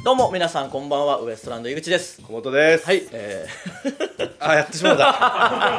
どうも皆さんこんばんは、ウエストランド井口です。 小本です。 はい、 やってしまった。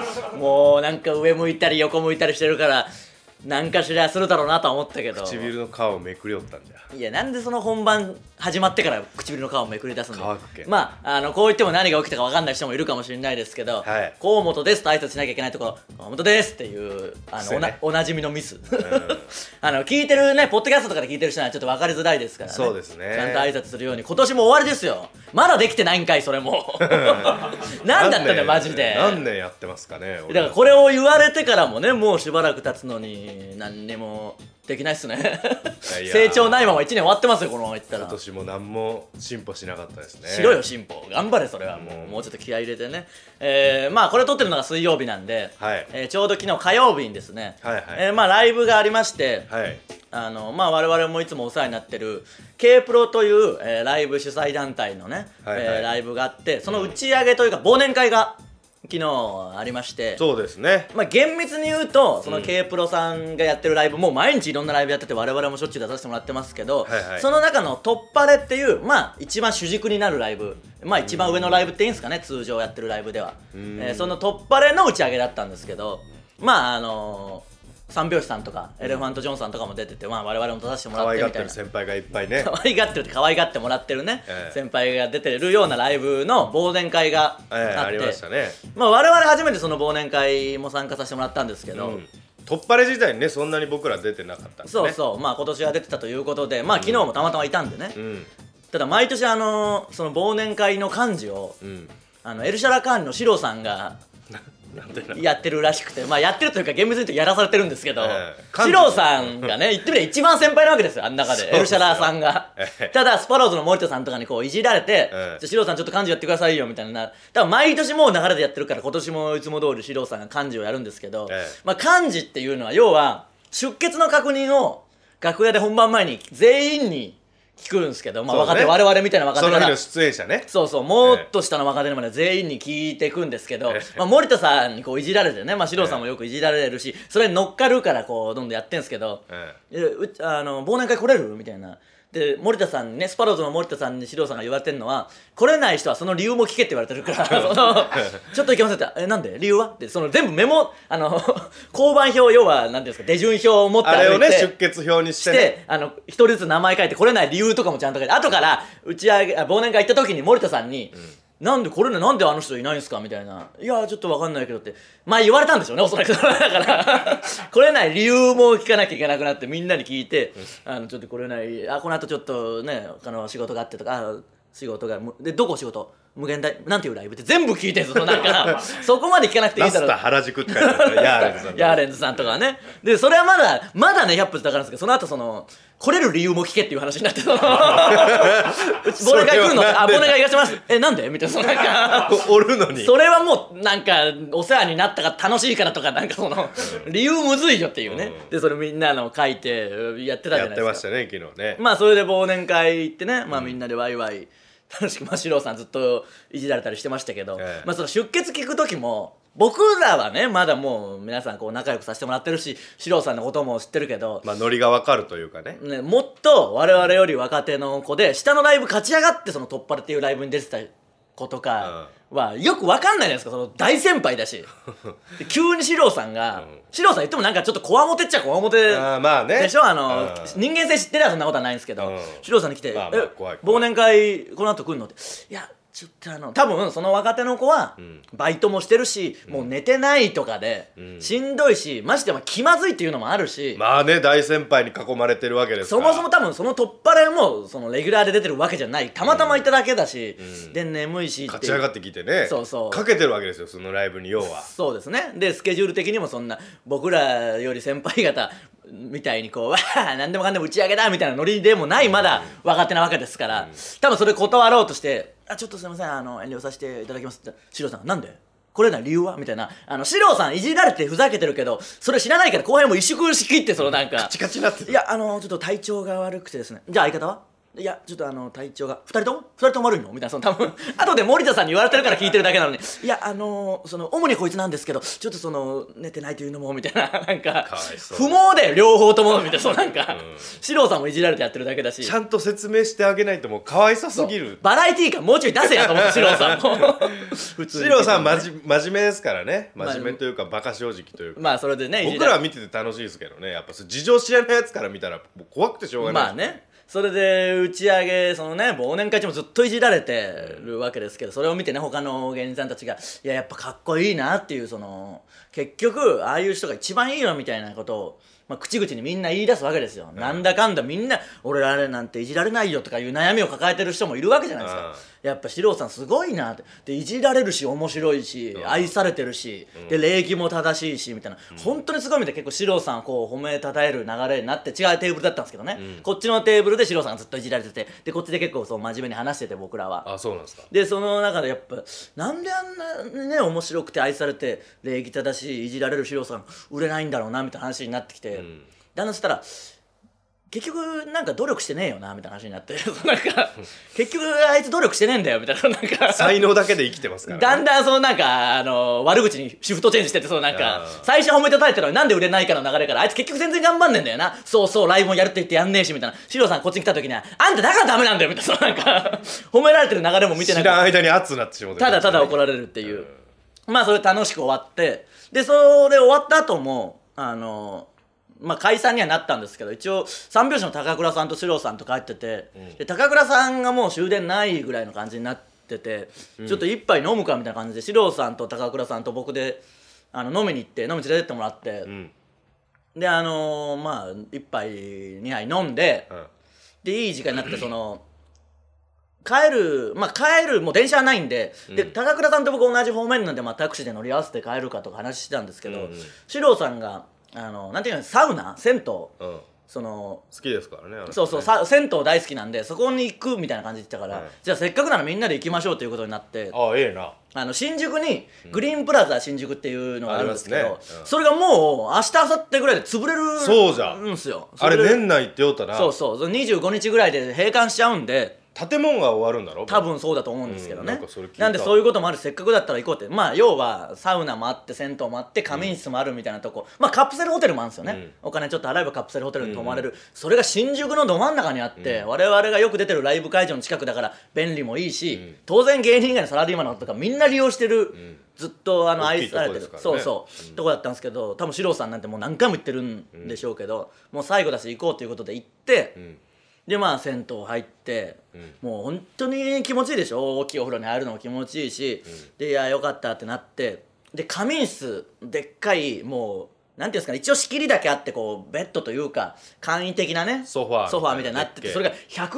もうなんか上向いたり横向いたりしてるから何かしらするだろうなとは思ったけど、 唇の皮をめくりよったんだよ。 いや、なんでその本番始まってから唇の皮をめくり出すんだよ。 乾くけん。 まあ、こう言っても何が起きたか分かんない人もいるかもしれないですけど、 はい、 河本ですと挨拶しなきゃいけないところ、河本ですっていうね、 おなじみのミス聞いてるね、ポッドキャストとかで聞いてる人はちょっと分かりづらいですからね。 そうですね、 ちゃんと挨拶するように。今年も終わりですよ。まだできてないんかい、それもなんだったんだよマジで。 何年やってますかね。 だからこれを言われてからもね、もうしばらく経つのに何にもできないっすね成長ないまま1年終わってますよ、このままいったら。 今年も何も進歩しなかったですね。 しろよ進歩、頑張れ。それはもうちょっと気合い入れてね。まあこれ撮ってるのが水曜日なんで、 はい、 ちょうど昨日火曜日にですね、 はいはい、 まあライブがありまして、 はい、 まあ我々もいつもお世話になってる K プロという、ライブ主催団体のね、 はいはい、 ライブがあって、その打ち上げというか忘年会が昨日ありまして。 そうですね。 まあ厳密に言うと、その K プロさんがやってるライブ、もう毎日いろんなライブやってて、我々もしょっちゅう出させてもらってますけど、 はいはい、 その中の突破レっていう、まあ一番主軸になるライブ、まあ一番上のライブっていいんですかね、通常やってるライブでは。その突破レの打ち上げだったんですけど、まあ三拍子さんとかエレファントジョンさんとかも出てて、まあ我々も出させてもらってみたいな。 可愛がってる先輩がいっぱいね。 可愛がってもらってるね、先輩が出てるようなライブの忘年会があって、 ありましたね。 まあ我々初めてその忘年会も参加させてもらったんですけど、 突破レ自体にね、そんなに僕ら出てなかったんでね。 そうそう、まあ今年は出てたということで、まあ昨日もたまたまいたんでね、ただ毎年その忘年会の幹事を、エルシャラカーニのシロさんがやってるらしくて、まあやってるというか厳密に言うとやらされてるんですけど、シロさんがね、言ってみれば一番先輩なわけですよ、あん中でエルシャラさんがただスパローズの森田さんとかにこういじられて、シロさんちょっと幹事やってくださいよみたいな。だから毎年もう流れでやってるから、今年もいつも通りシロさんが幹事をやるんですけど、まあ幹事っていうのは要は出欠の確認を楽屋で本番前に全員に聞くんですけど、まあ若手、我々みたいな若手から、 その日の出演者ね、 そうもっと下の若手まで全員に聞いていくんですけど、まあ森田さんにこういじられてね、まあシロさんもよくいじられるし、それに乗っかるからこうどんどんやってんすけど、忘年会来れるみたいな。で森田さんにね、スパローズの森田さんにシロさんが言われてるのは、来れない人はその理由も聞けって言われてるからちょっといけませんって、なんで理由はって、その全部メモ、交番表、要は何ていうんですか、手順表を持って歩いて、 あれをね出欠表にしてね、 一人ずつ名前書いて、来れない理由とかもちゃんと書いて、後から打ち上げ忘年会行った時に森田さんに、なんでこれね、なんであの人いないんすかみたいな。いやちょっと分かんないけどって前言われたんでしょうね、おそらくだから来れない理由も聞かなきゃいけなくなって、みんなに聞いて、ちょっと来れない、この後ちょっとね仕事があってとか、仕事がで、どこ仕事無限大なんていうライブって全部聞いて、そのなんかそこまで聞かなくていいだろう。 ラスタ原宿って書いてあるヤーレンズさんとかね。でそれはまだね100分だからんですけど、その後来れる理由も聞けっていう話になって、忘年会来るの忘年会行かせますなんでみたいな、なんかおるのに、 それはもうなんかお世話になったから楽しいからとか、なんか理由むずいよっていうね。でそれみんな書いてやってたじゃないですか。 やってましたね昨日ね。 まあそれで忘年会行ってね、まあみんなでワイワイ楽しく、まあ、シロさんずっといじられたりしてましたけど、まあその出欠聞く時も、僕らはねまだもう皆さんこう仲良くさせてもらってるし、シロさんのことも知ってるけど、 まあノリが分かるというかね、 もっと我々より若手の子で、下のライブ勝ち上がってその突破っていうライブに出てた子とかはよく分かんないじゃないですか。その大先輩だしで急にシロさんが、シロさん言ってもなんかちょっとこわもてっちゃこわもてまあねでしょ。人間性知ってりゃそんなことはないんですけど、シロさんに来て、 怖い忘年会この後来んのって、いやちょっと多分その若手の子はバイトもしてるし、もう寝てないとかでしんどいし、まして気まずいっていうのもあるし、 まあね、大先輩に囲まれてるわけですから、 そもそも多分その突破レもそのレギュラーで出てるわけじゃない、たまたまいただけだし、で眠いしって勝ち上がってきてね、 そうかけてるわけですよ、そのライブに。要はそうですね。でスケジュール的にもそんな僕らより先輩方みたいにこうわあ何でもかんでも打ち上げだみたいなノリでもない、まだ若手なわけですから、多分それ断ろうとして、ちょっとすいません遠慮させていただきますって、シロさんなんで来れない理由はみたいな。シロさんいじられてふざけてるけど、それ知らないから後輩も萎縮しきって、なんかカチカチになってる。 いやちょっと体調が悪くてですね。じゃあ相方はいやちょっと体調が2人とも悪いのみたいな、その多分後で森田さんに言われてるから聞いてるだけなのに、いやその主にこいつなんですけどちょっとその寝てないというのもみたいな、なんか不毛で両方ともみたいな、そうなんか四郎さんもいじられてやってるだけだし、 ちゃんと説明してあげないともう可愛さすぎる。 バラエティー感もうちょい出せやと思って四郎さんも普通に四郎さん真面目ですからね、真面目というかバカ正直というか、 まあそれでね僕らは見てて楽しいですけどね、やっぱ事情知らないやつから見たらもう怖くてしょうがない。 まあね、それで打ち上げそのね忘年会中もずっといじられてるわけですけど、それを見てね他の芸人さんたちがやっぱかっこいいなっていう、その結局ああいう人が一番いいよみたいなことを、口々にみんな言い出すわけですよ、なんだかんだみんな俺らなんていじられないよとかいう悩みを抱えてる人もいるわけじゃないですか。やっぱ四郎さんすごいなって、でいじられるし面白いし、愛されてるし、で礼儀も正しいしみたいな、本当にすごいみたいな、結構四郎さんをこう褒めたたえる流れになって、違うテーブルだったんですけどね、こっちのテーブルで四郎さんがずっといじられてて、でこっちで結構そう真面目に話してて僕らは。 あ、そうなんですか。 でその中でやっぱなんであんなね面白くて愛されて礼儀正しいいじられる四郎さん売れないんだろうなみたいな話になってきて、でそしたら結局なんか努力してねえよなみたいな話になってなんか結局あいつ努力してねえんだよみたいな、なんか才能だけで生きてますから、ね、 だんだんそのなんか悪口にシフトチェンジしてて、そのなんか最初褒めたたいてるのになんで売れないかの流れから、あいつ結局全然頑張んねえんだよな、そうそうライブもやるって言ってやんねえしみたいな、四郎さんこっちに来た時にはあんただからダメなんだよみたいな、そのなんか褒められてる流れも見てなくて知らん間に熱になってしまう、 ただただ怒られるっていう、まあそれ楽しく終わって、でそれ終わった後も解散にはなったんですけど、一応三拍子の高倉さんと四郎さんと帰ってて、で高倉さんがもう終電ないぐらいの感じになってて、ちょっと一杯飲むかみたいな感じで四郎さんと高倉さんと僕で飲みに行って飲み連れてってもらって、で一杯2杯飲んで、でいい時間になってその帰るもう電車はないんで、で高倉さんと僕同じ方面なんで、タクシーで乗り合わせて帰るかとか話してたんですけど、四郎さんがなんていうの、サウナ銭湯、その好きですからね、 そうそう、銭湯大好きなんでそこに行くみたいな感じで言ってたから、じゃあせっかくならみんなで行きましょうということになって、 ええな、 新宿にグリーンプラザ新宿っていうのがあるんですけど、それがもう明日明後日ぐらいで潰れるんですよ。 あれ年内って言おうたな。 そう25日ぐらいで閉館しちゃうんで、 建物が終わるんだろ多分そうだと思うんですけどね、なんでそういうこともある、せっかくだったら行こうって、要はサウナもあって銭湯もあって仮眠室もあるみたいなとこ、カプセルホテルもあるんですよね、お金ちょっと払えばカプセルホテルに泊まれる、それが新宿のど真ん中にあって、我々がよく出てるライブ会場の近くだから便利もいいし、当然芸人以外のサラリーマンのとかみんな利用してる、ずっと愛されてる、そうそう、とこだったんですけど、多分四郎さんなんてもう何回も行ってるんでしょうけど、もう最後だし行こうということで行って、で銭湯入って、もう本当に気持ちいいでしょ、大きいお風呂に入るのも気持ちいいし、でいやよかったってなって、で仮眠室でっかいもうなんていうんですかね、一応仕切りだけあってこうベッドというか簡易的なねソファーみたいになってて、それが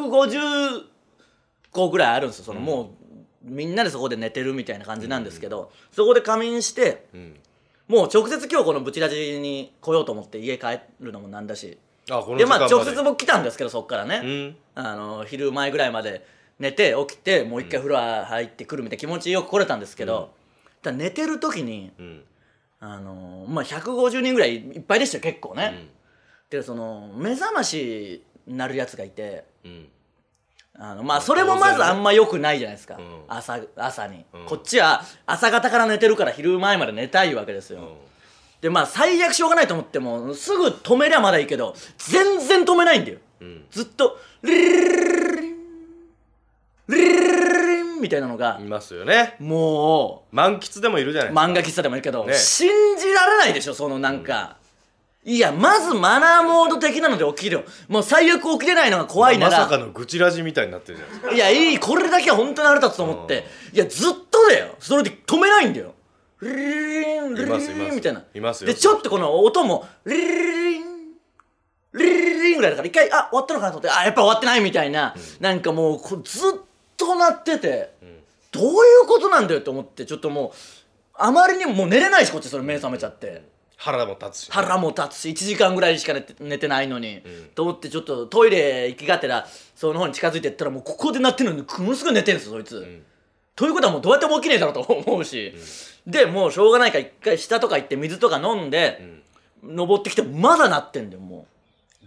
150個ぐらいあるんですよ、そのもうみんなでそこで寝てるみたいな感じなんですけど、そこで仮眠して、もう直接今日このブチラジに来ようと思って家帰るのもなんだし、で直接僕来たんですけど、そっからね、昼前ぐらいまで寝て起きてもう一回風呂入ってくるみたいな気持ちよく来れたんですけど、ただ寝てる時に、150人ぐらいいっぱいでしたよ結構ね、でその目覚ましになるやつがいて、それもまずあんま良くないじゃないですか、朝に、こっちは朝方から寝てるから昼前まで寝たいわけですよ、で最悪しょうがないと思ってもすぐ止めりゃまだいいけど全然止めないんだよ、ずっとリリリリリみたいなのがいますよね。 もう満喫でもいるじゃないですか、 漫画喫茶でもいるけど、信じられないでしょ、そのなんか、いやまずマナーモード的なので起きるよ、もう最悪起きれないのが怖いなら、 まさかの愚痴ラジみたいになってるじゃないですか。 いやこれだけは本当に腹立つと思って、いやずっとだよ、それで止めないんだよ、リリリンリリリンみたいな、 いますよ。 でちょっとこの音もリリリリンリリリリンぐらいだから一回終わったのかなと思って、やっぱ終わってないみたいな、なんかもうずっと鳴ってて、どういうことなんだよと思って、ちょっともうあまりにももう寝れないし、こっちそれ目覚めちゃって腹も立つし 1時間ぐらいしか寝てないのに、と思ってちょっとトイレ行きがてらその方に近づいてったら、もうここで鳴ってるのにものすごい寝てるんですよそいつ、ということはもうどうやっても起きねえだろうと思うし、でもうしょうがないから一回下とか行って水とか飲んで、登ってきてもまだ鳴ってんだよ、もう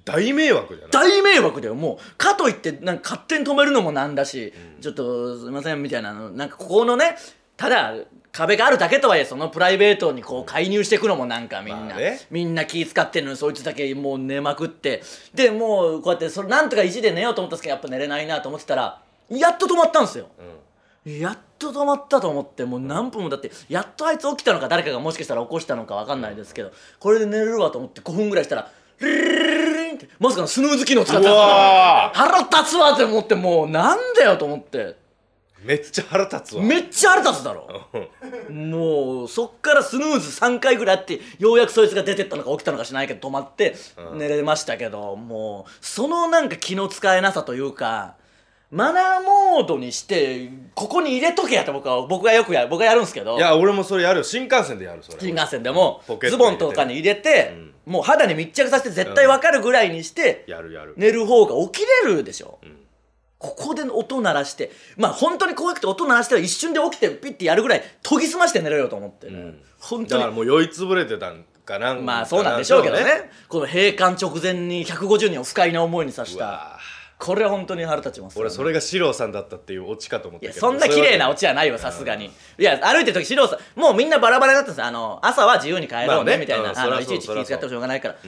大迷惑じゃない？ 大迷惑だよ。もうかといってなんか勝手に止めるのもなんだし、ちょっとすいませんみたいなの、なんかここのね、ただ壁があるだけとはいえそのプライベートにこう介入していくのもなんかみんな、みんな気使ってんのにそいつだけもう寝まくって、でもうこうやってそれなんとか意地で寝ようと思ったんですけど、やっぱ寝れないなと思ってたらやっと止まったんですよ、やっと止まったと思って、もう何分もだってやっとあいつ起きたのか誰かがもしかしたら起こしたのか分かんないですけど、これで寝れるわと思って5分ぐらいしたらリリリリンってまさかのスヌーズ機能使ってた。腹立つわって思って、もうなんだよと思って、 めっちゃ腹立つわ。 めっちゃ腹立つだろもうそっからスヌーズ3回ぐらいあって、ようやくそいつが出てったのか起きたのかしないけど止まって寝れましたけど、もうそのなんか気の使えなさというか、マナーモードにしてここに入れとけやって僕がやるんですけど。 いや俺もそれやるよ。新幹線でやる。それ新幹線でもズボンとかに入れて、もう肌に密着させて絶対分かるぐらいにして寝る方が起きれるでしょ、ここで音鳴らして、まあ本当に怖くて音鳴らしては一瞬で起きてピッてやるぐらい研ぎ澄まして寝れよと思ってね、本当にだからもう酔いつぶれてたんかな。 まあそうなんでしょうけどね、この閉館直前に150人を不快な思いにさせた、これは本当に腹立ちます、 俺それが四郎さんだったっていうオチかと思ったけど、 いやそんな綺麗なオチはないわさすがに。いや歩いてる時四郎さんもうみんなバラバラだったんですよ。朝は自由に帰ろうねみたいな、いちいち気遣ってもしょうがないから、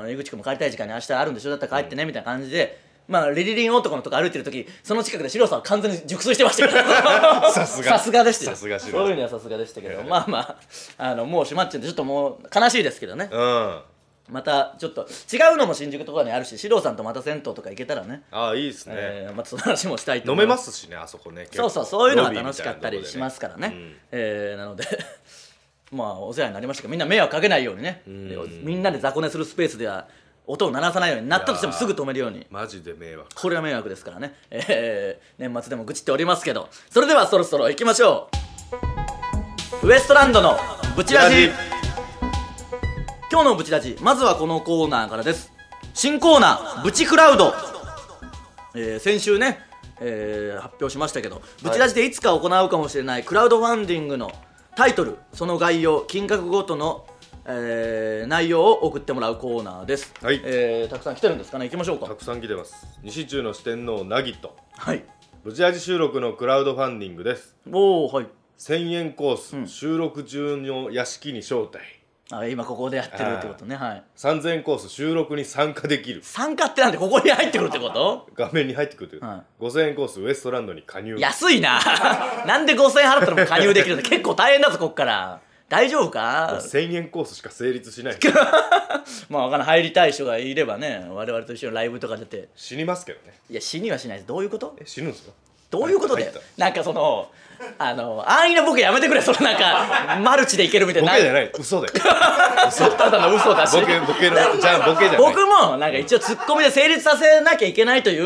井口君も帰りたい時間に明日あるんでしょ、だったら帰ってねみたいな感じで、まあリリリン男のとこ歩いてる時その近くで四郎さんは完全に熟睡してましたけどさすがでしたよ。そういうのはさすがでしたけど、まあまあもう閉まっちゃうんでちょっともう悲しいですけどね。またちょっと違うのも新宿とかにあるし、四郎さんとまた銭湯とか行けたらね、 ああいいですね、 またその話もしたいと思います。飲めますしね、あそこね。 そういうのが楽しかったりしますからね、なのでまあお世話になりましたけど、みんな迷惑かけないようにね、みんなで雑魚寝するスペースでは音を鳴らさないように、鳴ったとしてもすぐ止めるように。 マジで迷惑、 これは迷惑ですからね。年末でも愚痴っておりますけど、それではそろそろ行きましょう。ウエストランドのブチラジ。今日のブチラジ、まずはこのコーナーからです。新コーナーブチクラウド、先週ね、発表しましたけど、ブチラジでいつか行うかもしれないクラウドファンディングのタイトル、その概要、金額ごとの内容を送ってもらうコーナーです、はい。たくさん来てるんですかね、行きましょうか。 たくさん来てます。西中の四天王なぎと、 はい、 ブチラジ収録のクラウドファンディングです。 おー、はい。 1000円コース、収録中の屋敷に招待。 今ここでやってるってことね。はい。 3000円コース、収録に参加できる。 参加ってなんでここに入ってくるってこと？ 画面に入ってくるってこと、5000円コース、ウエストランドに加入。 安いななんで5000円払ったらもう加入できるんだ結構大変だぞこっから。大丈夫か ？1000円コースしか成立しないまあ分からん、入りたい人がいればね、我々と一緒にライブとか出て。 死にますけどね。 いや死にはしないです。どういうこと？ 死ぬんですか？ どういうことで？なんかその安易なボケやめてくれ。そのなんかマルチでいけるみたいな。 ボケじゃない、嘘でただの嘘だし。 ボケのじゃあボケじゃない。 僕もなんか一応ツッコミで成立させなきゃいけないという、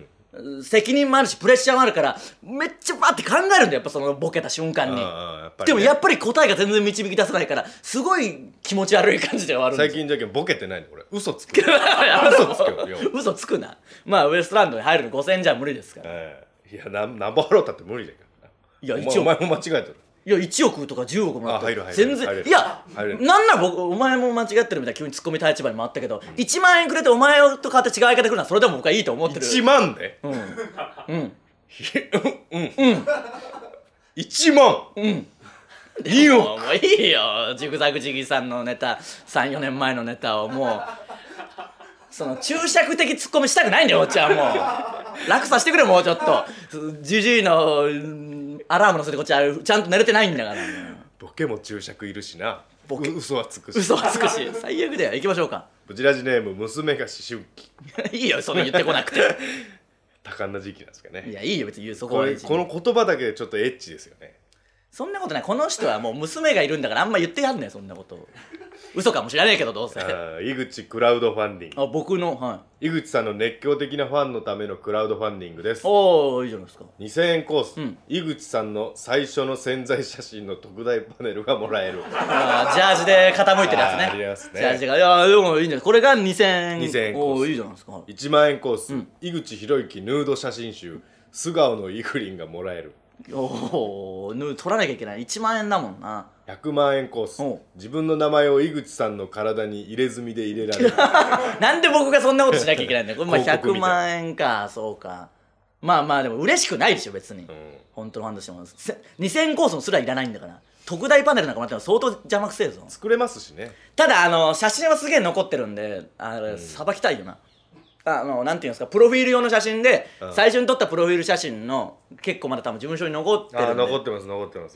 責任もあるしプレッシャーもあるからめっちゃバーって考えるんだよ、やっぱそのボケた瞬間に。でもやっぱり答えが全然導き出せないからすごい気持ち悪い感じではあるんです。 最近じゃけんボケてないのこれ。嘘つく嘘つくな。まあウエストランドに入るの5000円じゃ無理ですから、 いやなんぼ払ったって無理だけど。いや1億、お前も間違えてる。いや 1億とか10億もらって入る全然いやなんなら僕お前も間違ってるみたいな急にツッコミ立場に回ったけど、1万円くれてお前と変わって違う相方来るのはそれでも僕はいいと思ってる。 1万で1万いいよ。 もういいよ、ジグザグジギーさんのネタ、3、4年前のネタをもうその注釈的ツッコミしたくないんだよ。おっちゃんもう楽させてくれ。もうちょっとジジイのアラームのせてこっちはちゃんと寝れてないんだから。 ボケも注釈いるしな。嘘はつくし。最悪だよ。行きましょうか。ブチラジネーム娘が思春期いいよその言ってこなくて多感な時期なんですかね。 いやいいよ別にそこはこの言葉だけでちょっとエッチですよね。 そんなことない。この人はもう娘がいるんだからあんま言ってやんねんそんなこと嘘かもしれないけどどうせ。 井口クラウドファンディング。 僕の、はい、 井口さんの熱狂的なファンのためのクラウドファンディングです。 おーいいじゃないですか。 2000円コース、井口さんの最初の宣材写真の特大パネルがもらえる。 ジャージで傾いてるやつね。 ありますね。 ジャージがいやでもいいんじゃない。これが2000円コース。 いいじゃないですか。 1万円コース、井口博之ヌード写真集素顔のイグリンがもらえる。 おお取らなきゃいけない1万円だもんな。 100万円コース。自分の名前を井口さんの体に入れ墨で入れられるなんで僕がそんなことしなきゃいけないんだよ。これ100万円か。そうか。まあまあでも嬉しくないでしょ別に、本当のファンとしても2000コースもすらいらないんだから。特大パネルなんかもらっても相当邪魔くせえぞ。 作れますしね。 ただ写真はすげえ残ってるんでさばきたいよな。なんていうんですか、プロフィール用の写真で、最初に撮ったプロフィール写真の結構まだ多分事務所に残ってるんで。 残ってます。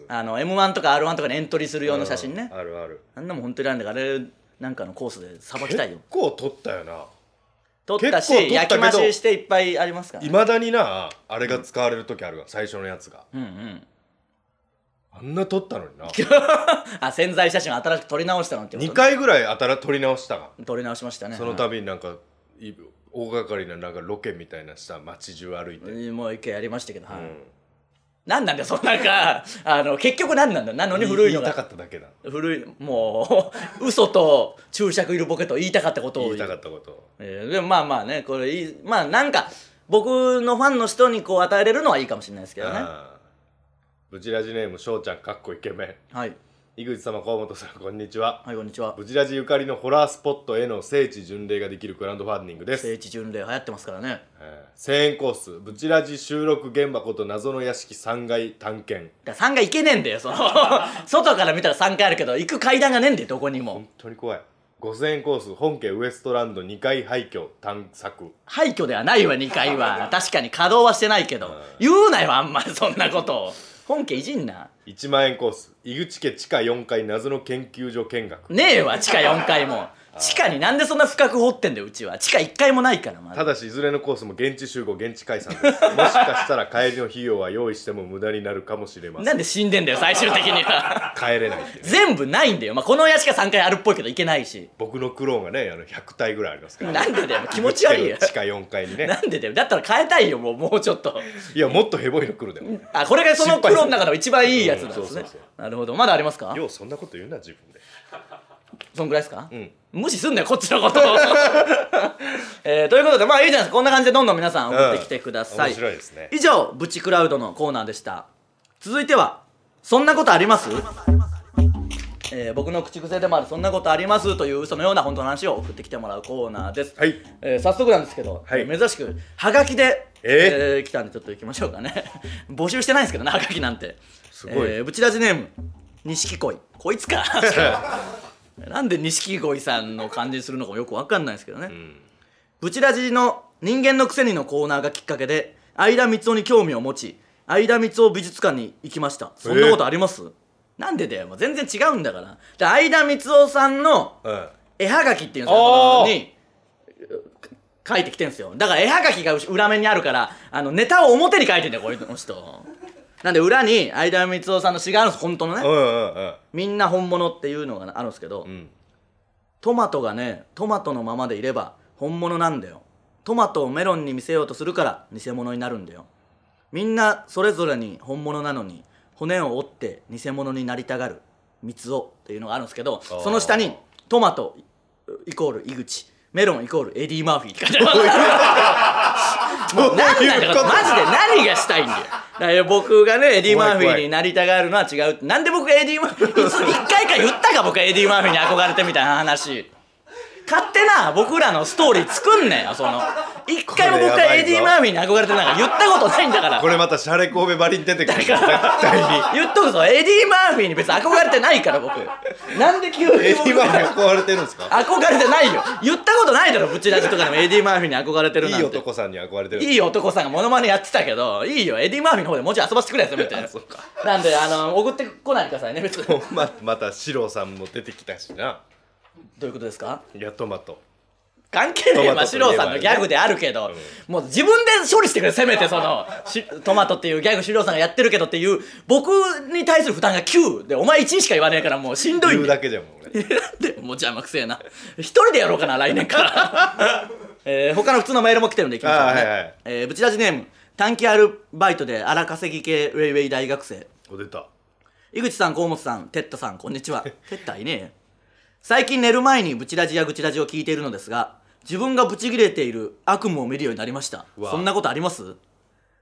M1 とか R1 とかにエントリーする用の写真ね。 ある。 あんなもん本当にあるんだから、あれなんかのコースでさばきたいよ。 結構撮ったよな。 撮ったし焼き増ししていっぱいありますからいまだになあれが使われる時あるわ、最初のやつが。あんな撮ったのにな宣材写真を新しく撮り直したのってこと、 2回ぐらい撮り直したが。 撮り直しましたね。 その度になんか大掛かりななんかロケみたいなした街中歩いてもう一回やりましたけど、なんなんだよそのなんか結局なんなんだよ。なのに古いのが言いたかっただけだ。 古いもう嘘と注釈いるボケと言いたかったことを言いたかったことでもまあまあねこれまあなんか僕のファンの人にこう与えれるのはいいかもしれないですけどね。 ブチラジネームしょうちゃんかっこイケメン。 はい。 井口様河本さんこんにちは。 はいこんにちは。 ブチラジゆかりのホラースポットへの聖地巡礼ができるクラウドファンディングです。 聖地巡礼流行ってますからね。 1000円コースブチラジ収録現場こと謎の屋敷3階探検。 3階行けねえんだよその外から見たら3階あるけど行く階段がねえんだよどこにも。 本当に怖い。5000円コース本家ウエストランド2階廃墟探索。 廃墟ではないわ2階は確かに稼働はしてないけど、言うなよあんまりそんなことを。本家いじんな。 1万円コース井口家地下4階謎の研究所見学。 ねえわ地下4階も地下になんでそんな深く掘ってんだよ。うちは地下1階もないから。 ただしいずれのコースも現地集合現地解散ですもしかしたら帰りの費用は用意しても無駄になるかもしれません。 なんで死んでんだよ最終的には帰れないって、ね、 全部ないんだよ。この屋敷3階あるっぽいけど行けないし。 僕のクローンがね100体ぐらいありますから、 なんでだよ気持ち悪いよ地下4階にね。 なんでだよだったら変えたいよもうちょっと。 いやもっとヘボいの来るでもこれがそのクローンの中の一番いいやつなんですね。なるほど。まだありますか。 ようそんなこと言うな自分で。 そんぐらいですか。無視すんなよこっちのことということでまあいいじゃないですか。こんな感じでどんどん皆さん送ってきてください。 面白いですね。 以上ブチクラウドのコーナーでした。続いてはそんなことあります。僕の口癖でもあるそんなことありますという嘘のような本当の話を送ってきてもらうコーナーです。 はい。 早速なんですけど、珍しくハガキで、来たんでちょっと行きましょうかね募集してないんですけどねハガキなんて。 すごい。 ブチラジネーム錦鯉こいつかなんで錦鯉さんの感じにするのかもよく分かんないですけどね。ブチラジの人間のくせにのコーナーがきっかけで相田光雄に興味を持ち相田光雄美術館に行きました。そんなことあります。なんでだよもう全然違うんだから。で相田光雄さんの絵はがきっていうんですかに書いてきてんすよ。だから絵はがきが裏面にあるからネタを表に書いてんだよこの人。なんで裏に相田光雄さんの詩があるんです本当のね。みんな本物っていうのがあるんですけど、トマトがねトマトのままでいれば本物なんだよ。トマトをメロンに見せようとするから偽物になるんだよ。みんなそれぞれに本物なのに骨を折って偽物になりたがる三つおっていうのがあるんですけど、その下にトマトイコール井口メロンイコールエディ・マーフィーって書いてあるもう何なんだからマジで何がしたいんだよ。だから僕がねエディ・マーフィーになりたがるのは違う。なんで僕がエディ・マーフィー1回か言ったか僕がエディ・マーフィーに憧れてみたいな話。勝手な僕らのストーリー作んねよ。その一回も僕がエディ・マーフィーに憧れてなんか言ったことないんだから。 これまたシャレ神戸ばりに出てくるから絶対に言っとくぞエディ・マーフィーに別に憧れてないから僕。なんで急にエディ・マーフィーに憧れてるんですか。 憧れてないよ。言ったことないだろブチラジとかでもエディ・マーフィーに憧れてるなんて。 いい男さんに憧れてる。 いい男さんがモノマネやってたけどいいよエディ・マーフィーの方でもうちょい遊ばせてくれよみたいなそうか。 なんで送ってこないでくださいね別にまたシロさんも出てきたしな。 どういうことですか。 いやトマト関係ねえよ。シローさんのギャグであるけど、もう自分で処理してくれせめてそのトマトっていうギャグシローさんがやってるけどっていう僕に対する負担が9でお前1しか言わねえからもうしんどいん言うだけじゃんもう俺なんでもう邪魔くせえな一人でやろうかな来年から他の普通のメールも来てるんでいきましょうね。ブチラジネーム短期アルバイトで荒稼ぎ系ウェイウェイ大学生。 出た。 井口さん河本さんテッタさんこんにちはテッタいねえ。最近寝る前にブチラジやグチラジを聞いているのですが自分がブチギレている悪夢を見るようになりました。そんなことあります。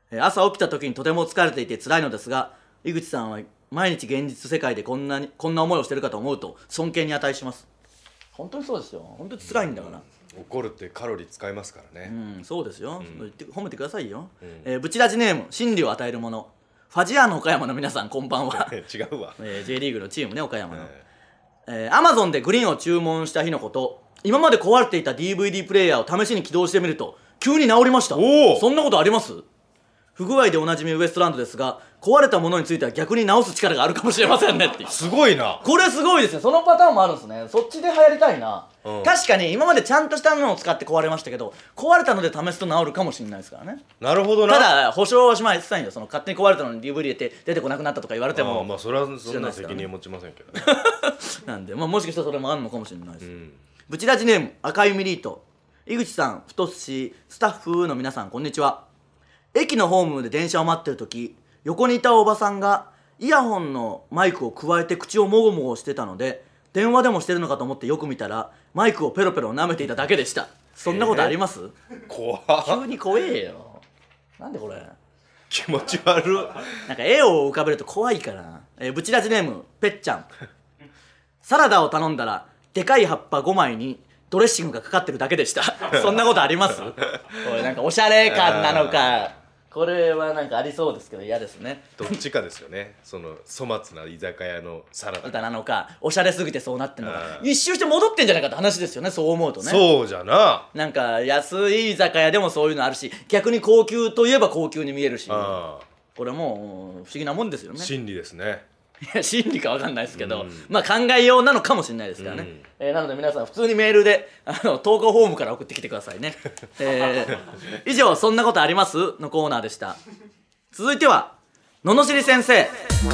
朝起きた時にとても疲れていて辛いのですが、井口さんは毎日現実世界でこんな思いをしてるかと思うと尊敬に値します。本当にそうですよ。本当に辛いんだから、 怒るってカロリー使いますからね。 そうですよ、言って褒めてくださいよ。ブチラジネーム真理を与えるもの、ファジアーノ岡山の皆さんこんばんは。 違うわ、 J リーグのチームね、岡山の。Amazon でグリーンを注文した日のこと、今まで壊れていた DVD プレイヤーを試しに起動してみると急に治りました。そんなことあります？不具合でおなじみウエストランドですが、壊れたものについては逆に直す力があるかもしれませんねっていう。 すごいな。 これすごいですね。そのパターンもあるんですね。そっちで流行りたいな。確かに今までちゃんとしたのを使って壊れましたけど、壊れたので試すと治るかもしれないですからね。 なるほどな。 ただ保証はしませんよ。その勝手に壊れたのに DVD 入れて出てこなくなったとか言われても、 まあそれはそんな責任は持ちませんけどね。 なんで、もしかしたらそれもあるのかもしれないです。ブチラジネーム赤いミリート、井口さん、太しスタッフの皆さんこんにちは。駅のホームで電車を待ってる時、横にいたおばさんがイヤホンのマイクをくわえて口をもごもごしてたので、電話でもしてるのかと思ってよく見たらマイクをペロペロ舐めていただけでした。そんなことあります？ 怖っ。 急に怖えよ。なんでこれ気持ち悪。 なんか絵を浮かべると怖いから。ブチラジネームぺっちゃん。サラダを頼んだらでかい葉っぱ5枚にドレッシングがかかってるだけでした。そんなことあります？これなんかおしゃれ感なのか、これはなんかありそうですけど嫌ですね。 どっちかですよね。その粗末な居酒屋のサラダなのか、おしゃれすぎてそうなってんのか、一周して戻ってんじゃないかって話ですよね。そう思うとね。 そうじゃな。 なんか安い居酒屋でもそういうのあるし、逆に高級といえば高級に見えるし、これもう不思議なもんですよね。 真理ですね。 いや真理か分かんないですけど、まあ考えようなのかもしれないですからね。なので皆さん普通にメールで投稿フォームから送ってきてくださいね。以上そんなことありますのコーナーでした。続いてはののしり先生。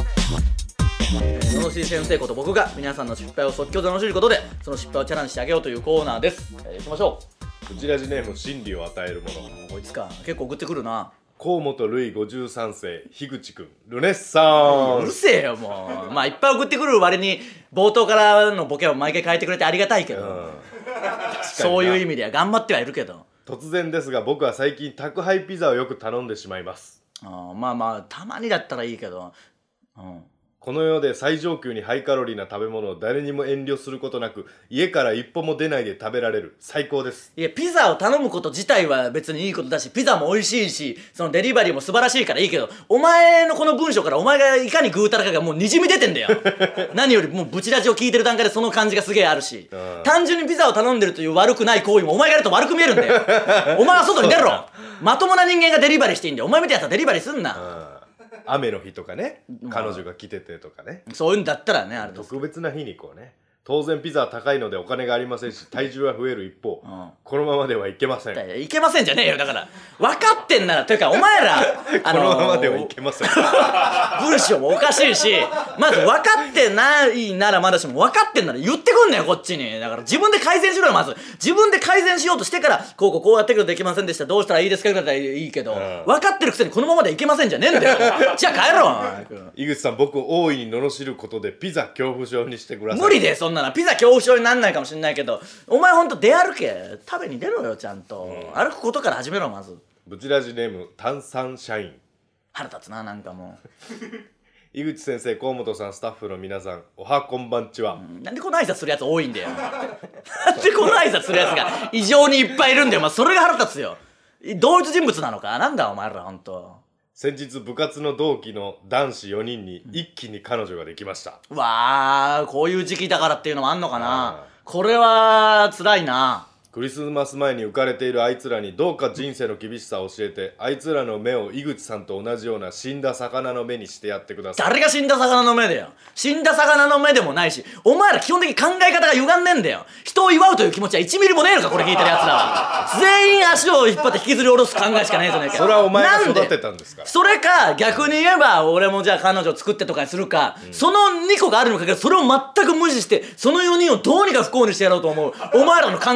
ののしり先生こと僕が皆さんの失敗を即興で罵ることで、その失敗をチャレンジしてあげようというコーナーです。行きましょう。ブチラジネーム真理を与えるもの。 こいつか、結構送ってくるな。 河本ルイ53世樋口くんルネッサンス。 うるせえよもう。まあいっぱい送ってくる割に冒頭からのボケを毎回変えてくれてありがたいけど、そういう意味では頑張ってはいるけど。 突然ですが僕は最近宅配ピザをよく頼んでしまいます。 まあまあたまにだったらいいけど、 この世で最上級にハイカロリーな食べ物を誰にも遠慮することなく家から一歩も出ないで食べられる最高です。 いやピザを頼むこと自体は別にいいことだし、ピザも美味しいし、そのデリバリーも素晴らしいからいいけど、お前のこの文章からお前がいかにぐうたらかがもうにじみ出てんだよ。何よりもうブチラジを聞いてる段階でその感じがすげえあるし、単純にピザを頼んでるという悪くない行為もお前がやると悪く見えるんだよ。お前は外に出ろ。まともな人間がデリバリーしていいんだよ。お前みたいなやつはデリバリーすんな。 雨の日とかね、彼女が来ててとかね、 そういうんだったらね、あれ特別な日にこうね。当然ピザは高いのでお金がありませんし体重は増える一方、このままではいけません。 いけませんじゃねえよ。だから分かってんならというかお前らこのままではいけません。 文章もおかしいし、まず分かってないならまだしも、分かってんなら言ってくんなよこっちに。だから自分で改善しろよ。まず自分で改善しようとしてからこうやってくるとできませんでした、どうしたらいいですかぐらいだったらいいけど、分かってるくせにこのままでいけませんじゃねえんだよ。じゃあ帰ろう。 井口さん、僕を大いに罵ることでピザ恐怖症にしてください。 無理でそんなの。ピザ恐怖症になんないかもしれないけど、お前ほんと出歩け。食べに出ろよちゃんと、歩くことから始めろ。まずブチラジネーム炭酸社員。 腹立つな、なんかもう。井口先生、河本さん、スタッフの皆さん、おはこんばんちは。 なんでこの挨拶するやつ多いんだよ。なんでこの挨拶するやつが異常にいっぱいいるんだよ。それが腹立つよ。同一人物なのかなんだお前らほんと。 先日部活の同期の男子4人に一気に彼女ができました。 わあ、こういう時期だからっていうのもあんのかな。これは辛いな。 クリスマス前に浮かれているあいつらにどうか人生の厳しさを教えて、あいつらの目を井口さんと同じような死んだ魚の目にしてやってください。 誰が死んだ魚の目だよ。死んだ魚の目でもないし、お前ら基本的に考え方が歪んでんだよ。人を祝うという気持ちは1ミリもねえのか、これ聞いてるやつらは。全員足を引っ張って引きずり下ろす考えしかねえじゃねえか。 それはお前が育てたんですから。 それか逆に言えば俺もじゃあ彼女を作ってとかにするか、その2個があるのかけど、それを全く無視してその4人をどうにか不幸にしてやろうと思うお前らの考え、そ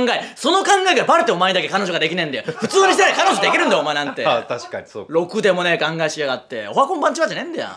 その考えがバレてお前だけ彼女ができねえんだよ。普通にしてない彼女できるんだよお前なんて。 あ、確かにそうか。 ろくでもねえ考えしやがって。おはこんばんちはじゃねえんだよ。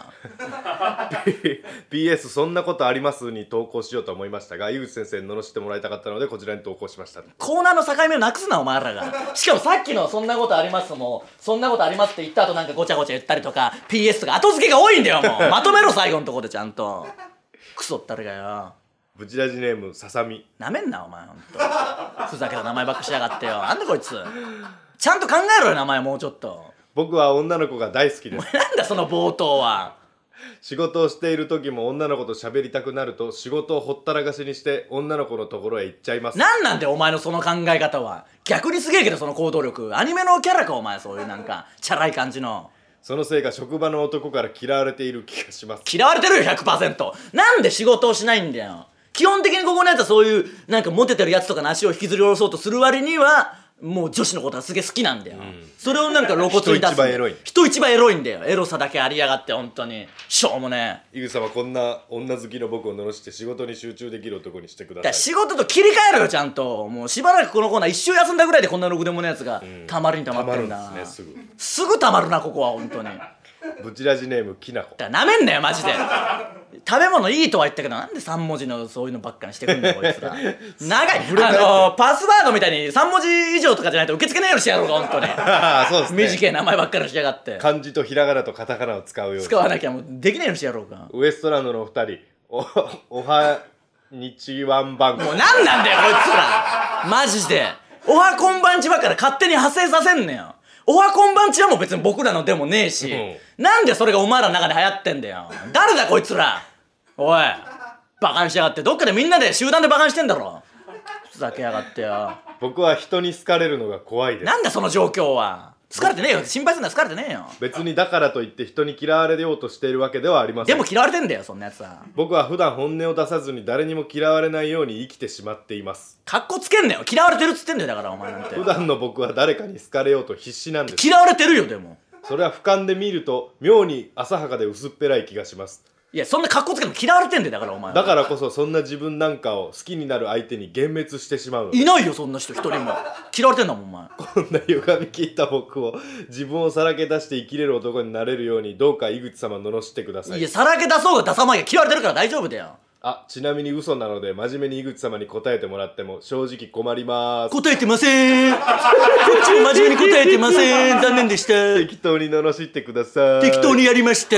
PS そんなことありますに投稿しようと思いましたが、井口先生に罵ってもらいたかったのでこちらに投稿しました。 コーナーの境目をなくすなお前らが。しかもさっきのそんなことありますもそんなことありますって言った後なんかごちゃごちゃ言ったりとか PS とか後付けが多いんだよ。もうまとめろ最後のとこでちゃんと。クソったるがよ。 ブチラジネームささみ。 なめんなお前ほんと。ふざけた名前ばっかしやがってよ。なんだこいつ。ちゃんと考えろよ名前もうちょっと。 僕は女の子が大好きです。 なんだその冒頭は。 仕事をしている時も女の子と喋りたくなると仕事をほったらかしにして女の子のところへ行っちゃいます。 なんでお前のその考え方は。逆にすげえけどその行動力。アニメのキャラかお前。そういうなんかチャラい感じの。 そのせいか職場の男から嫌われている気がします。 嫌われてるよ 100%。 なんで仕事をしないんだよ。基本的にここのやつはそういうなんかモテてるやつとかの足を引きずり下ろそうとする割にはもう女子のことがすげえ好きなんだよ、それをなんか露骨に出す。 人一番エロい。 人一番エロいんだよ。エロさだけありやがって本当にしょうもねえ。 井口様こんな女好きの僕を罵して仕事に集中できる男にしてください。 仕事と切り替えろよちゃんと。もうしばらくこのコーナー一週休んだぐらいでこんなろくでもないやつがたまりにたまってんだ。 たまるんですね。 すぐたまるなここは本当に。 ブチラジネームきなこ。 だからなめんなよマジで。食べ物いいとは言ったけどなんで3文字のそういうのばっかりしてくんだよこいつら。長いパスワードみたいに3文字以上とかじゃないと受け付けないようにしてやろうか本当に。 そうですね。 短い名前ばっかりしやがって。 漢字とひらがなとカタカナを使うように使わなきゃもうできないようにしてやろうか。 ウエストランドのお二人おはにちわんばんこ。 もうなんなんだよこいつらマジで。おはこんばんちばっから勝手に派生させんねよ。おはこんばんちはもう別に僕らのでもねえし、なんでそれがお前らの中で流行ってんだよ。誰だこいつら。おいバカにしやがって。どっかでみんなで集団でバカにしてんだろ。ふざけやがってよ。 僕は人に好かれるのが怖いです。 なんだその状況は。好かれてねえよ。心配するのは好かれてねえよ。 別にだからといって人に嫌われようとしているわけではありません。 でも嫌われてんだよそんなやつは。 僕は普段本音を出さずに誰にも嫌われないように生きてしまっています。 かっこつけんなよ。嫌われてるっつってんだよだからお前なんて。 普段の僕は誰かに好かれようと必死なんです。 嫌われてるよでも。 それは俯瞰で見ると妙に浅はかで薄っぺらい気がします。 いやそんなかっこつけるの嫌われてんだよだからお前。 だからこそそんな自分なんかを好きになる相手に幻滅してしまうの。 いないよそんな人一人も。嫌われてんだもんお前。 こんな歪み切った僕を自分をさらけ出して生きれる男になれるようにどうか井口様罵ってください。 いやさらけ出そうが出さまいが嫌われてるから大丈夫だよ。 あ、ちなみに嘘なので真面目に井口様に答えてもらっても正直困ります。 答えてません。こっちも真面目に答えてません。残念でした。 適当に罵ってください。 適当にやりました。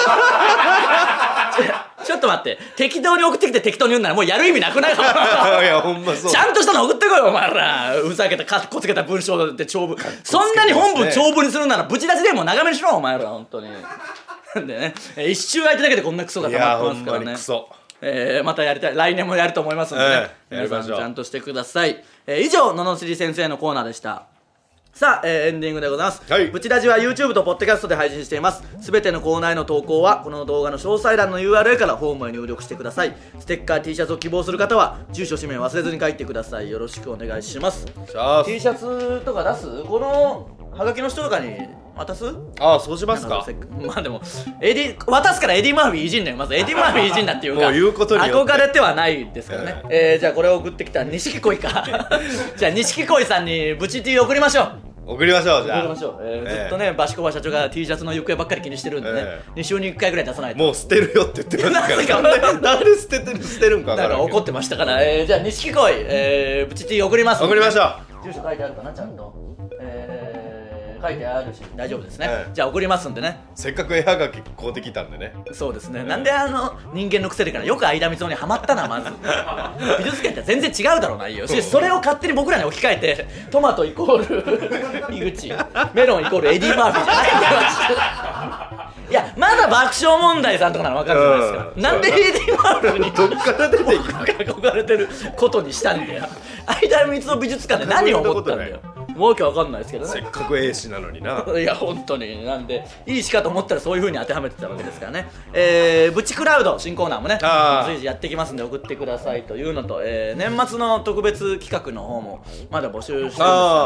ちょっと待って。適当に送ってきて適当に言うんならもうやる意味なくない？いやほんまそう。 ちゃんとしたの送ってこいよお前ら。ふざけたかっこつけた文章で長文。そんなに本文長文にするならブチ出しでも長めにしろお前ら本当に。なんでね、一周空いただけでこんなクソが溜まってますからね。 いやほんまにクソ。 またやりたい。来年もやると思いますのでね、 やりましょう。 皆さんちゃんとしてください。以上ののしり先生のコーナーでした。さあ、エンディングでございます、 はい、 ブチラジは YouTube とポッドキャストで配信しています。すべてのコーナーへの投稿はこの動画の詳細欄の URL からフォームへ入力してください。ステッカー T シャツを希望する方は住所氏名忘れずに書いてください。よろしくお願いします。T シャツとか出す？このハガキの人とかに渡す？ ああ、そうしますか。 まあでも渡すからエディ・マーフィーいじんだよ。まずエディ・マーフィーいじんだっていうかもう言うことによって憧れてはないですからね、じゃあこれを送ってきた錦鯉かじゃあ錦鯉さんにブチ T 送りましょう。 送りましょう。じゃあ送りましょう、ずっとねバシコバ社長が T シャツの行方ばっかり気にしてるんでね、2週に1回ぐらい出さないと。 もう捨てるよって言ってますからなんで捨てるんか分からんけど、 なんか怒ってましたから、じゃあ錦鯉、ブチ T 送ります。 送りましょう。住所書いてあるかなちゃんと、書いてあるし大丈夫ですね、じゃあ送りますんでね。 せっかく絵はがき買うてきたんでね。 そうですね、なんで人間の癖でからよく相田みつをにハマったなまず美術館って全然違うだろうな。いいよ。それを勝手に僕らに置き換えてトマトイコール井口、メロンイコールエディ・マーフィーじゃないんだよいやまだ爆笑問題さんとかなら分かるじゃないですか、なんでエディ・マーフィーにどっから出ていく憧れてることにしたんだよ。相田みつの美術館で何を思ったんだよ。もうわかんないですけどね。 せっかく英詞なのにな。 いや本当になんでいいしかと思ったらそういう風に当てはめてたわけですからね。ブチクラウド新コーナーもね随時やってきますんで送ってくださいというのと、年末の特別企画の方もまだ募集してるんですよね。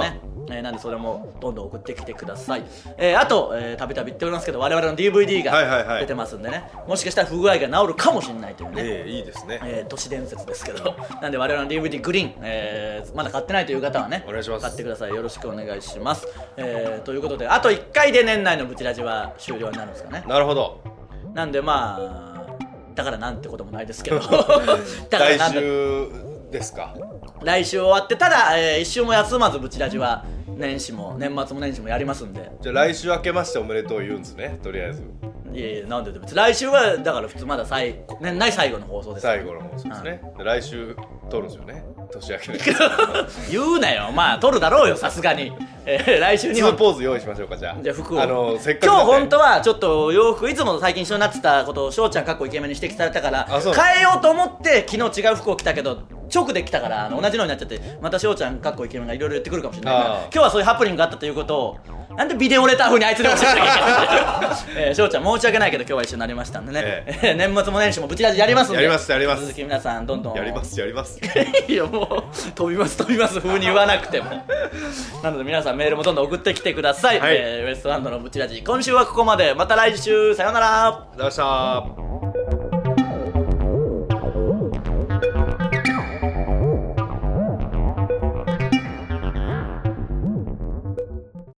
なんでそれもどんどん送ってきてください。あとたびたび言っておりますけど、我々の DVD が出てますんでね、もしかしたら不具合が治るかもしれないというね、 いいですね、 都市伝説ですけどなんで我々の DVD グリーン、まだ買ってないという方はね、 お願いします、 買ってください。よろしくお願いします。ということであと1回で年内のブチラジは終了になるんですかね。 なるほど。 なんでまあだからなんてこともないですけどだから来週ですか。 来週終わって、ただ、一週も休まずブチラジは年末も年始もやりますんで。 じゃあ来週明けましておめでとう言うんですね、とりあえず。 いやいや、なんで別に来週はだから普通まだ年内最後の放送です。 最後の放送ですね、来週撮るんですよね、年明けの言うなよ。まあ撮るだろうよ、さすがに。来週に 2ポーズ用意しましょうか。じゃあ服をせっかく今日本当はちょっと洋服いつも最近一緒になってたことを翔ちゃんかっこイケメンに指摘されたから変えようと思って昨日違う服を着たけど直で来たから同じのになっちゃって、また翔ちゃんかっこイケメンがいろいろ言ってくるかもしれないから、今日はそういうハプニングがあったということをなんでビデオレター風にあいつに教えなきゃいけない翔ちゃん申し訳ないけど今日は一緒になりましたんでね、年末も年始もブチラジやりますんで、 やります続き皆さんどんどんやりますいやもう飛びます風に言わなくてもなので皆さんメールもどんどん送ってきてください、ウエストランドのブチラジ今週はここまで。また来週、さようなら。 ありがとうございました。